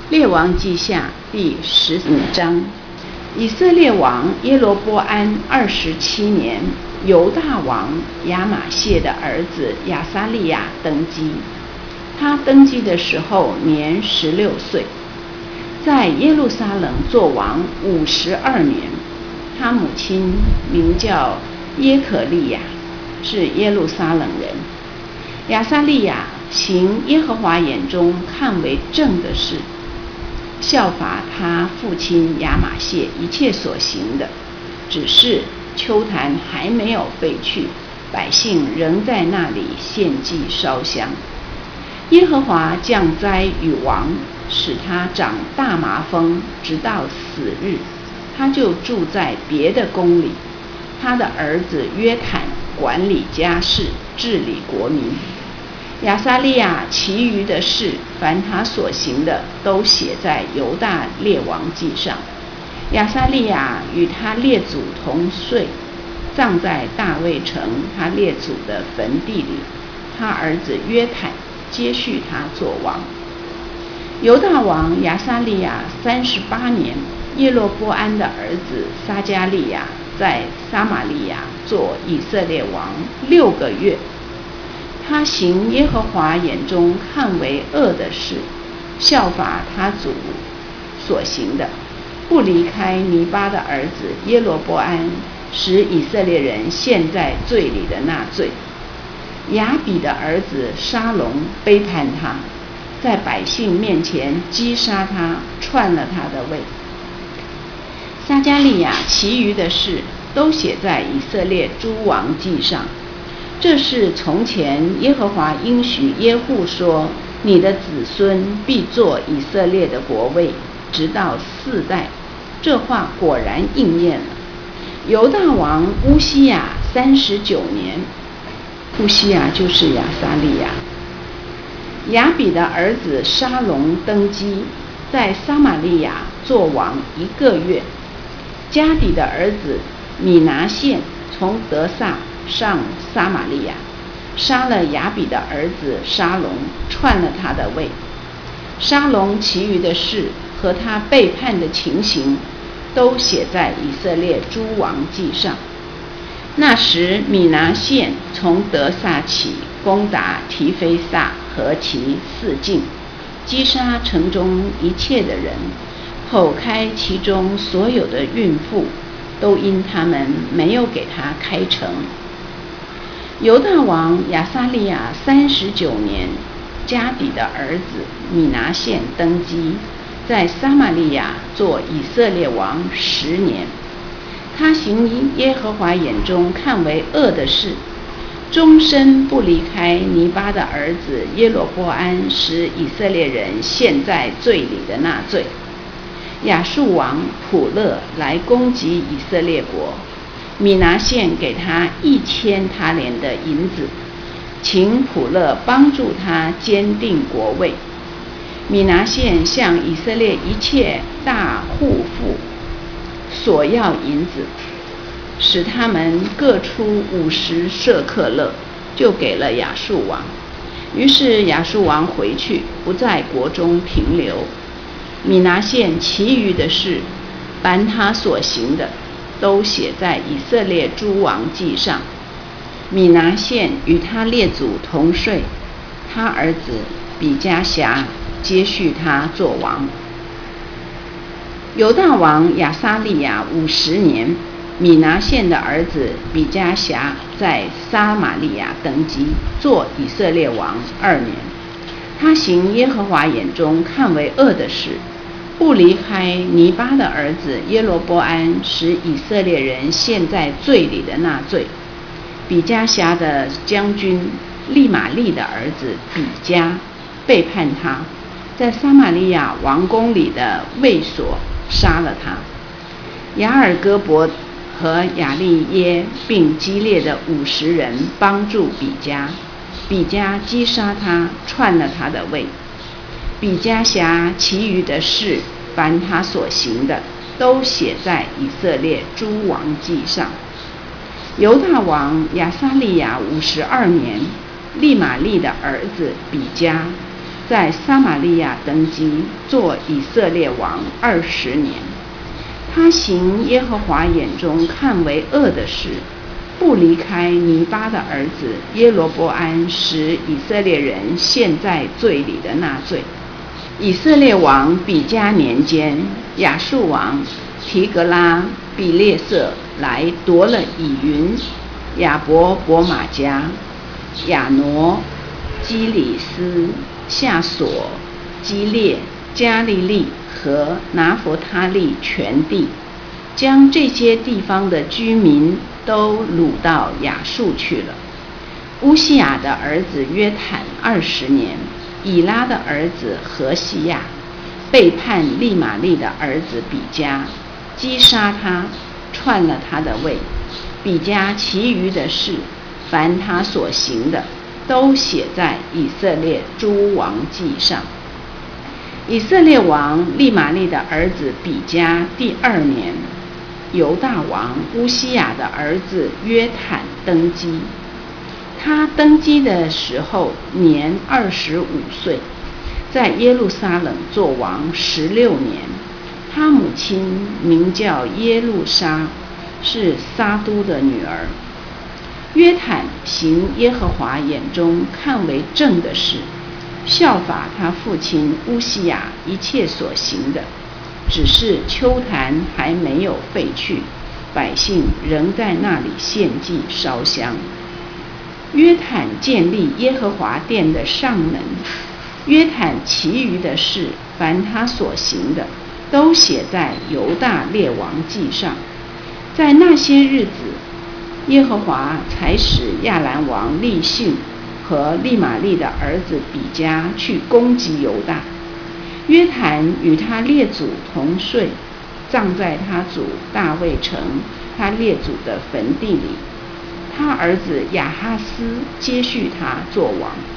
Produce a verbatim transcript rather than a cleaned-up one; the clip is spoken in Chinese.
列王记下第十五章。以色列王耶罗波安二十七年，犹大王亚玛谢的儿子亚撒利雅登基。他登基的时候年十六岁，在耶路撒冷作王五十二年。他母亲名叫耶可利亚，是耶路撒冷人。亚撒利雅行耶和华眼中看为正的事，效法他父亲亚玛谢一切所行的，只是丘坛还没有废去，百姓仍在那里献祭烧香。耶和华降灾与王，使他长大麻风，直到死日，他就住在别的宫里。他的儿子约坦管理家事，治理国民。亚撒利雅其余的事，凡他所行的，都写在犹大列王记上。亚撒利雅与他列祖同睡，葬在大卫城他列祖的坟地里。他儿子约坦接续他作王。犹大王亚撒利雅三十八年，耶罗波安的儿子撒迦利亚在撒玛利亚做以色列王六个月。他行耶和华眼中看为恶的事，效法他祖所行的，不离开尼巴的儿子耶罗波安，使以色列人陷在罪里的那罪。亚比的儿子沙龙背叛他，在百姓面前击杀他，篡了他的位。撒迦利亚其余的事，都写在以色列诸王记上。这是从前耶和华应许耶户说，你的子孙必作以色列的国位，直到四代。这话果然应验了。犹大王乌西雅三十九年，乌西雅就是亚撒利雅。亚比的儿子沙龙登基，在撒玛利亚作王一个月。加底的儿子米拿现从得撒上撒玛利亚，杀了亚比的儿子沙龙，篡了他的位。沙龙其余的事和他背叛的情形，都写在以色列诸王记上。那时米拿现从得撒起，攻打提非撒和其四境，击杀城中一切的人，剖开其中所有的孕妇，都因他们没有给他开城。犹大王亚撒利雅三十九年，加底的儿子米拿现登基，在撒玛利亚做以色列王十年。他行耶和华眼中看为恶的事，终身不离开尼巴的儿子耶罗波安，使以色列人陷在罪里的那罪。亚述王普勒来攻击以色列国，米拿现给他一千他连的银子，请普勒帮助他坚定国位。米拿现向以色列一切大户妇索要银子，使他们各出五十舍客勒，就给了亚述王。于是亚述王回去，不在国中停留。米拿现其余的事，凡他所行的，都写在以色列诸王记上。米拿现与他列祖同睡，他儿子比加辖接续他作王。犹大王亚撒利雅五十年，米拿现的儿子比加辖在撒玛利亚登基，做以色列王二年。他行耶和华眼中看为恶的事，不离开尼巴的儿子耶罗波安，使以色列人陷在罪里的那罪。比加辖的将军利玛利的儿子比加背叛他，在撒玛利亚王宫里的卫所杀了他。雅尔戈伯和亚利耶并基列的五十人帮助比加，比加击杀他，篡了他的位。比加辖其余的事，凡他所行的，都写在以色列诸王记上。犹大王亚撒利雅五十二年，利玛利的儿子比加在撒玛利亚登基，做以色列王二十年。他行耶和华眼中看为恶的事，不离开尼巴的儿子耶罗波安使以色列人陷在罪里的那罪。以色列王比加年间，亚述王提格拉比列色来夺了以云、亚伯伯马加、亚挪、基里斯、夏索、基列、加利利和拿弗他利全地，将这些地方的居民都掳到亚述去了。乌西雅的儿子约坦二十年，以拉的儿子何西亚背叛利玛利的儿子比加，击杀他，篡了他的位。比加其余的事，凡他所行的，都写在以色列诸王记上。以色列王利玛利的儿子比加第二年，犹大王乌西雅的儿子约坦登基。他登基的时候年二十五岁，在耶路撒冷做王十六年。他母亲名叫耶路沙，是撒都的女儿。约坦行耶和华眼中看为正的事，效法他父亲乌西雅一切所行的，只是丘坛还没有废去，百姓仍在那里献祭烧香。约坦建立耶和华殿的上门，约坦其余的事，凡他所行的，都写在犹大列王记上。在那些日子，耶和华才使亚兰王利逊和利玛利的儿子比加去攻击犹大。约坦与他列祖同睡，葬在他祖大卫城他列祖的坟地里。他儿子亚哈斯接续他做王。